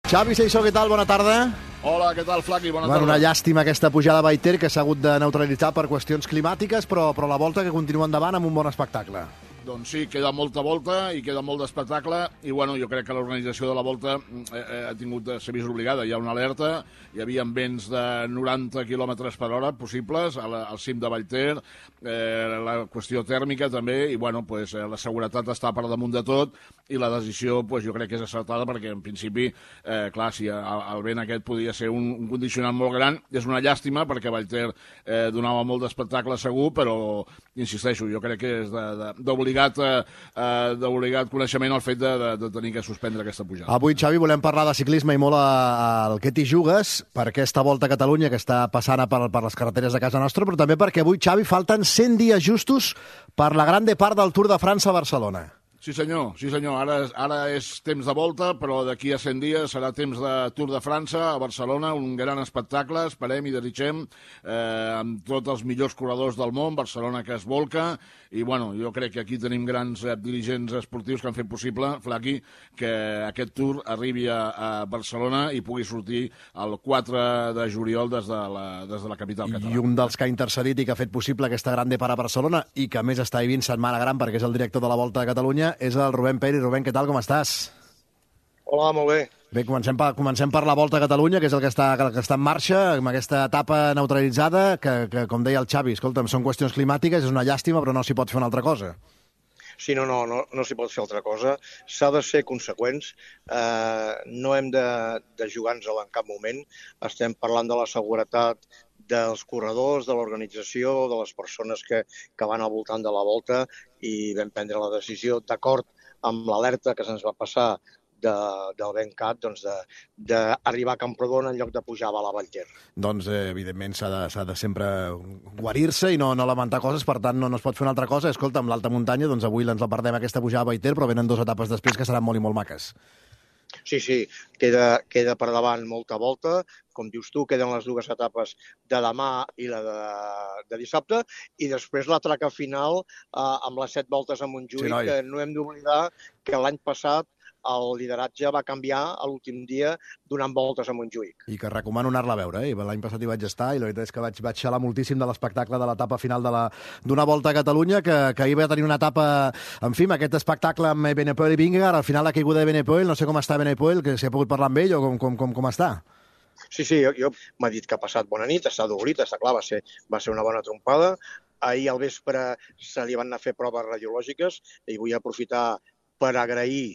Xavi Seixó, què tal? Bona tarda. Hola, què tal, Flaqui? Bona tarda. Una llàstima aquesta pujada a Vallter que s'ha hagut de neutralitzar per qüestions climàtiques, però la volta que continua endavant amb un bon espectacle. Doncs sí, queda molta volta i queda molt d'espectacle i bueno, jo crec que l'organització de la volta ha tingut de ser vist obligada. Hi ha una alerta, hi havia vents de 90 km per hora possibles al cim de Vallter, la qüestió tèrmica també i bueno, pues, la seguretat està per damunt de tot i la decisió pues, jo crec que és acertada perquè en principi, clar, si el vent aquest podia ser un condicionant molt gran, és una llàstima perquè Vallter donava molt d'espectacle segur, però insisteixo, jo crec que és d'obligat coneixement el fet de tenir que suspendre aquesta pujada. Avui, Xavi, volem parlar de ciclisme i molt al què t'hi jugues per aquesta Volta a Catalunya que està passant per les carreteres de casa nostra, però també perquè avui, Xavi, falten 100 dies justos per la gran part del Tour de França a Barcelona. Sí, senyor. Ara és temps de volta, però d'aquí a 100 dies serà temps de Tour de França a Barcelona, un gran espectacle, esperem i desitgem, amb tots els millors corredors del món, Barcelona que es volca, i bueno, jo crec que aquí tenim grans dirigents esportius que han fet possible, Flaqui, que aquest Tour arribi a Barcelona i pugui sortir el 4 de juliol des de la capital catalana. I un dels que ha intercedit i que ha fet possible aquesta gran part a Barcelona i que a més està vivint setmana gran perquè és el director de la Volta a Catalunya és el Rubén Pérez. Rubén, què tal, com estàs? Hola, molt bé. Bé, comencem per la Volta a Catalunya, que és el que està en marxa, amb aquesta etapa neutralitzada, que com deia el Xavi, escolta'm, són qüestions climàtiques, és una llàstima, però no s'hi pot fer una altra cosa. Sí, no s'hi pot fer altra cosa. S'ha de ser conseqüents. No hem de jugar-nos-la en cap moment. Estem parlant de la seguretat dels corredors, de l'organització, de les persones que van al voltant de la volta i vam prendre la decisió, d'acord amb l'alerta que se'ns va passar del VenCat, doncs d'arribar a Camprodon en lloc de pujar a la Vallter. Doncs, evidentment, s'ha de sempre guarir-se i no lamentar coses, per tant, no es pot fer una altra cosa. Escolta, amb l'alta muntanya, doncs avui ens la perdem aquesta pujada a Vallter, però venen 2 etapes després que seran molt i molt maques. Sí, queda per davant molta volta. Com dius tu, queden les 2 etapes de demà i la de dissabte, i després la traca final amb les 7 voltes a Montjuïc, sí, que no hem d'oblidar que l'any passat el lideratge va canviar a l'últim dia donant voltes a Montjuïc. I que recomano anar-la a veure. L'any passat hi vaig estar i la veritat és que vaig xalar moltíssim de l'espectacle de l'etapa final d'una Volta a Catalunya, que ahir va tenir una etapa, en fi, aquest espectacle amb Evenepoel i Vingegaard, al final la caiguda d'Evenepoel, no sé com està Evenepoel, que si ha pogut parlar amb ell o com està. Sí, jo m'ha dit que ha passat bona nit, està adolorit, està clar, va ser una bona trompada. Ahir al vespre se li van anar a fer proves radiològiques i vull aprofitar per agrair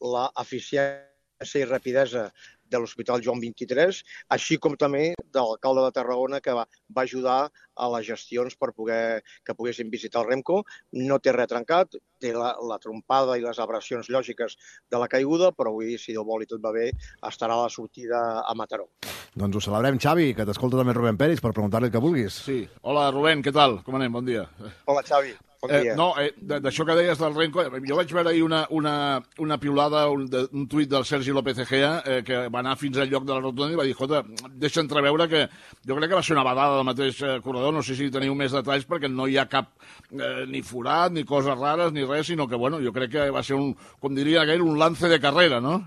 l'eficiència i rapidesa de l'Hospital Joan 23, així com també de l'alcalde de Tarragona, que va ajudar a les gestions per que poguessin visitar el Remco. No té res trencat, té la trompada i les abrasions lògiques de la caiguda, però avui, si Déu vol i tot va bé, estarà a la sortida a Mataró. Doncs ho celebrem, Xavi, que t'escolta també Rubén Pérez per preguntar-li el que vulguis. Sí. Hola, Rubén, què tal? Com anem? Bon dia. Hola, Xavi. D'això que deies del Renko, jo vaig veure ahir una piulada, un tuit del Sergi López Egea, que va anar fins al lloc de la rotonda i va dir, escolta, deixa entreveure que jo crec que va ser una badada del mateix corredor, no sé si teniu més detalls perquè no hi ha cap ni forat, ni coses rares, ni res, sinó que, bueno, jo crec que va ser com diria aquell, un lance de carrera, no?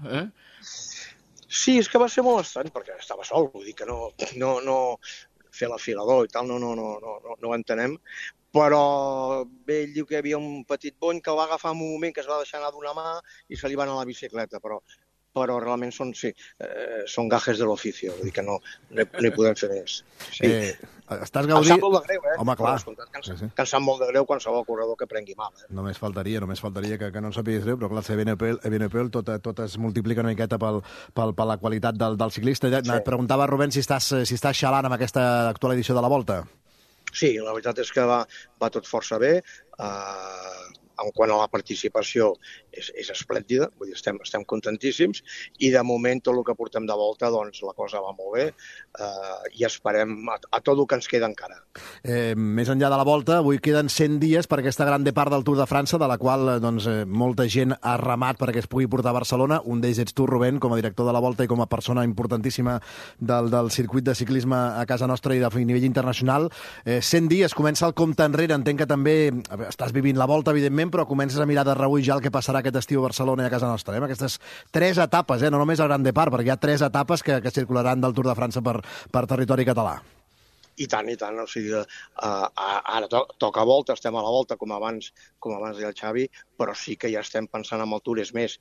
Sí, és que va ser molt estrany perquè estava sol, vull dir que no fer l'afilador i tal, no ho entenem, però bé, ell diu que hi havia un petit bony que el va agafar en un moment que es va deixar anar d'una mà i se li va anar a la bicicleta, però realment són gajes de l'oficio, vull dir que no hi podem fer més. Sí. Estàs gaudint... Em sap molt de greu, Home, clar. Que em sap molt de greu qualsevol corredor que prengui mal. Només faltaria que no en sapiguis greu, però clar, ser Evenepoel tot es multiplica una miqueta per la qualitat del ciclista. Et preguntava, Rubén, si estàs xalant amb aquesta actual edició de la Volta. Sí, la veritat és que va tot força bé. En quant a la participació és esplèndida, vull dir, estem contentíssims i de moment tot el que portem de volta doncs la cosa va molt bé i esperem a tot el que ens queda encara. Més enllà de la volta, avui queden 100 dies per aquesta gran part del Tour de França, de la qual molta gent ha remat perquè es pugui portar a Barcelona. Un d'ells ets tu, Rubén, com a director de la Volta i com a persona importantíssima del circuit de ciclisme a casa nostra i de nivell internacional. 100 dies, comença el compte enrere, entenc que també estàs vivint la Volta, evidentment, moment, però comences a mirar de reüll ja el que passarà aquest estiu a Barcelona i a casa nostra, amb aquestes 3 etapes, no només el Grand Depart, perquè hi ha 3 etapes que circularan del Tour de França per territori català. I tant, o sigui, ara toca volta, estem a la volta, com abans deia el Xavi, però sí que ja estem pensant en el Tour. És més,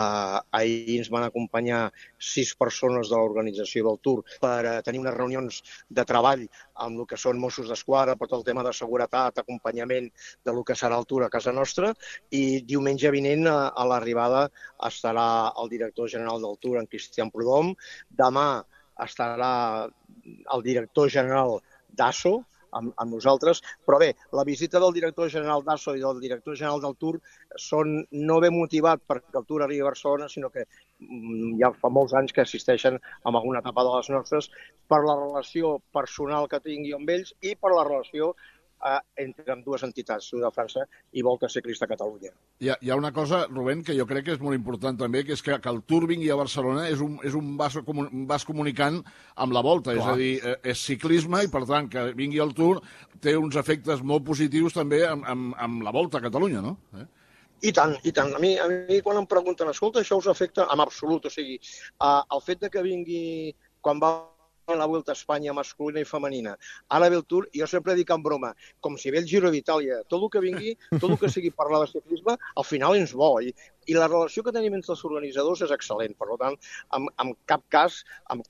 ahir ens van acompanyar 6 persones de l'organització del Tour per tenir unes reunions de treball amb el que són Mossos d'Esquadra, per tot el tema de seguretat, acompanyament de lo que serà el Tour a casa nostra, i diumenge vinent a l'arribada estarà el director general del Tour, en Cristian Prudhomme. Demà estarà el director general d'ASO amb nosaltres, però bé, la visita del director general d'ASO i del director general del Tour són no ben motivat perquè el Tour arribi a Barcelona, sinó que ja fa molts anys que assisteixen a alguna etapa de les nostres per la relació personal que tingui amb ells i per la relació entre dues entitats, Tour de França i Volta Ciclista a Catalunya. Hi ha una cosa, Rubén, que jo crec que és molt important també, que és que el Tour vingui a Barcelona és un vas comunicant amb la Volta. Clar. És a dir, és ciclisme i, per tant, que vingui el Tour té uns efectes molt positius també amb la Volta a Catalunya, no? I tant. A mi quan em pregunten, escolta, això us afecta? En absolut, o sigui, el fet de que vingui quan va la Vuelta a Espanya masculina i femenina. Ara ve el Tour, i jo sempre dic en broma, com si ve el Giro d'Itàlia. Tot el que vingui, tot el que sigui parlar de ciclisme, al final ens bo. I la relació que tenim entre els organitzadors és excel·lent. Per tant, en cap cas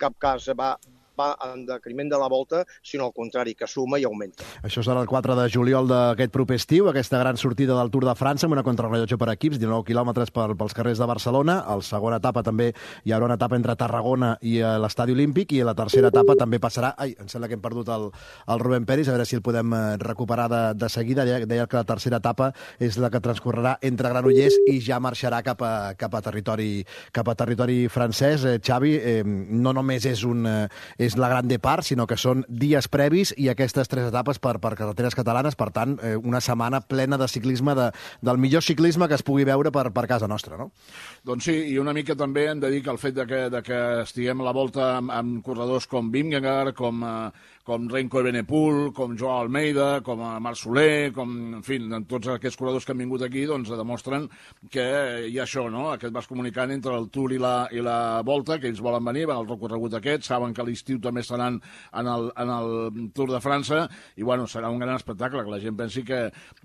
va en decriment de la Volta, sinó al contrari, que suma i augmenta. Això serà el 4 de juliol d'aquest proper estiu, aquesta gran sortida del Tour de França amb una contrarrellotge per equips, 19 quilòmetres pels carrers de Barcelona. A la segona etapa també hi haurà una etapa entre Tarragona i l'Estadi Olímpic, i a la tercera etapa també passarà... em sembla que hem perdut el Rubén Peris, a veure si el podem recuperar de seguida. Deia que la tercera etapa és la que transcorrerà entre Granollers i ja marxarà cap a territori francès. Xavi, no només és la Gran Depart, sinó que són dies previs i aquestes 3 etapes per carreteres catalanes, per tant, una setmana plena de ciclisme, del millor ciclisme que es pugui veure per casa nostra, no? Doncs sí, i una mica també hem de dir que el fet de que estiguem a la volta amb corredors com Vingegaard, com Renko Evenepoel, com Joao Almeida, com Marc Soler, en fi, tots aquests corredors que han vingut aquí, doncs demostren que hi ha això, no?, aquest vas comunicant entre el Tour i la Volta, que ells volen venir, van al recorregut aquest, saben que a l'estiu també estaran en el Tour de França, i bueno, serà un gran espectacle, que la gent pensi que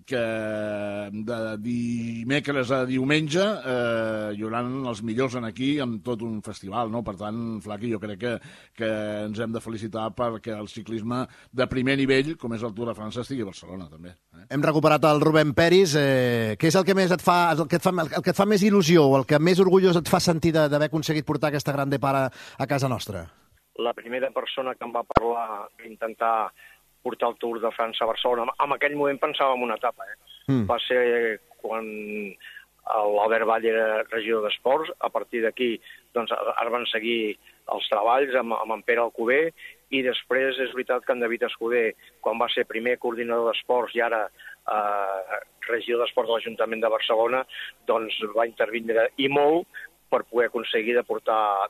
de dimecres a diumenge hi haurà els millors aquí amb tot un festival, no? Per tant, Flaqui, jo crec que ens hem de felicitar perquè el ciclisme de primer nivell, com és el Tour de França, estigui a Barcelona, també. Hem recuperat el Rubén Peris. Què és el que més et fa més il·lusió, o el que més orgullós et fa sentir d'haver aconseguit portar aquesta Gran Depart a casa nostra? La primera persona que em va parlar d'intentar portar el Tour de França a Barcelona, en aquell moment pensava en una etapa, va ser quan l'Albert Vall era regidor d'Esports. A partir d'aquí doncs, es van seguir els treballs amb en Pere Alcover, i després és veritat que en David Escudé, quan va ser primer coordinador d'Esports i ara regidor d'Esports de l'Ajuntament de Barcelona, doncs va intervindre i molt per poder aconseguir de portar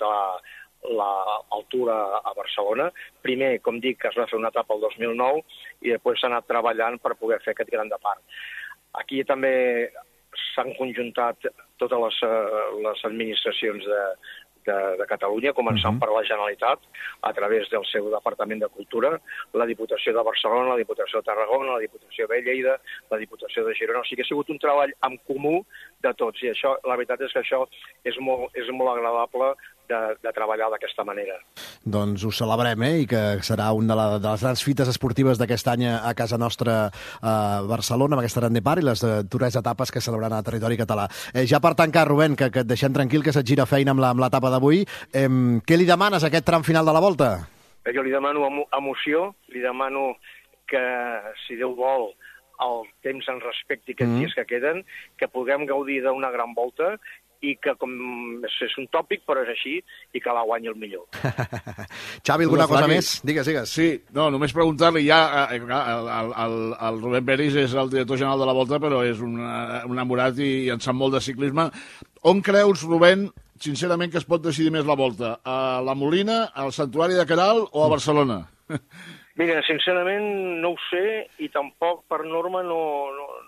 el Tour a Barcelona. Primer, com dic, que es va fer una etapa el 2009 i després s'ha anat treballant per poder fer aquest Gran Depart. Aquí també s'han conjuntat totes les administracions de Catalunya, començant per la Generalitat, a través del seu Departament de Cultura, la Diputació de Barcelona, la Diputació de Tarragona, la Diputació de Lleida, la Diputació de Girona. O sigui que ha sigut un treball en comú de tots, i això, la veritat és que això és molt agradable de treballar d'aquesta manera. Doncs ho celebrem, i que serà una de les grans fites esportives d'aquest any a casa nostra a Barcelona, amb aquesta Gran Depart i les 3 etapes que celebraran a territori català. Ja per tancar, Rubén, que et deixem tranquil, que se't gira feina amb l'etapa d'avui, què li demanes a aquest tram final de la Volta? Jo li demano emoció, li demano que, si Déu vol, el temps ens respecti aquests dies que queden, que puguem gaudir d'una gran volta, i que com és un tòpic, però és així, i que la guanyi el millor. Xavi, alguna cosa més? Digues. Sí, no, només preguntar-li ja, el Rubén Peris és el director general de la Volta, però és un enamorat i en sap molt de ciclisme. On creus, Rubén, sincerament, que es pot decidir més la Volta? A la Molina, al Santuari de Queralt o a Barcelona? Mira, sincerament no ho sé, i tampoc per norma no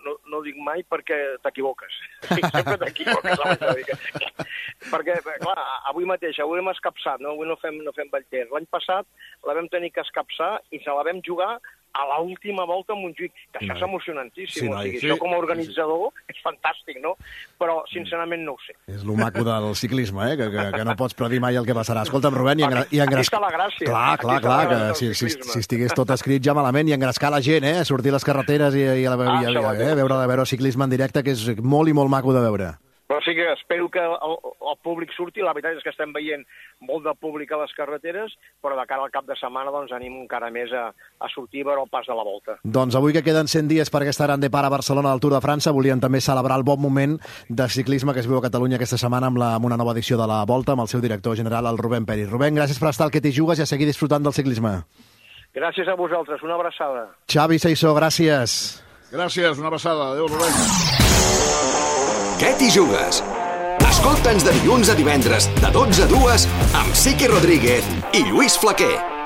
no dic mai perquè t'equivoques. Sí, sempre t'equivoques, perquè, clar, avui mateix, avui hem escapçat, no? Avui no fem Vallter. L'any passat la vam tenir que escapçar i se la vam jugar a l'última volta a Montjuïc, que això és emocionantíssim. Sí, o sigui, això com a organitzador és fantàstic, no? Però, sincerament, no ho sé. És lo maco del ciclisme, que no pots predir mai el que passarà. Escolta'm, Rubén, Aquí està la gràcia. Clar, que si estigués tot escrit ja malament, i engrescar la gent, sortir a les carreteres i veure ciclisme en directe, que és molt i molt maco de veure. Però sí que espero que el públic surti. La veritat és que estem veient molt de públic a les carreteres, però de cara al cap de setmana doncs animo encara més a sortir a veure el pas de la Volta. Doncs avui que queden 100 dies per aquesta gran depart a Barcelona del Tour de França, volien també celebrar el bon moment de ciclisme que es viu a Catalunya aquesta setmana amb una nova edició de la Volta, amb el seu director general, el Rubén Peris. Rubén, gràcies per estar al Que t'hi jugues i a seguir disfrutant del ciclisme. Gràcies a vosaltres, una abraçada. Xavi Seissó, gràcies. Gràcies, una abraçada. Adéu, Rubén. Què t'hi jugues? Escolta'ns de dilluns a divendres, de 12 a 2, amb Siqui Rodríguez i Lluís Flaquer.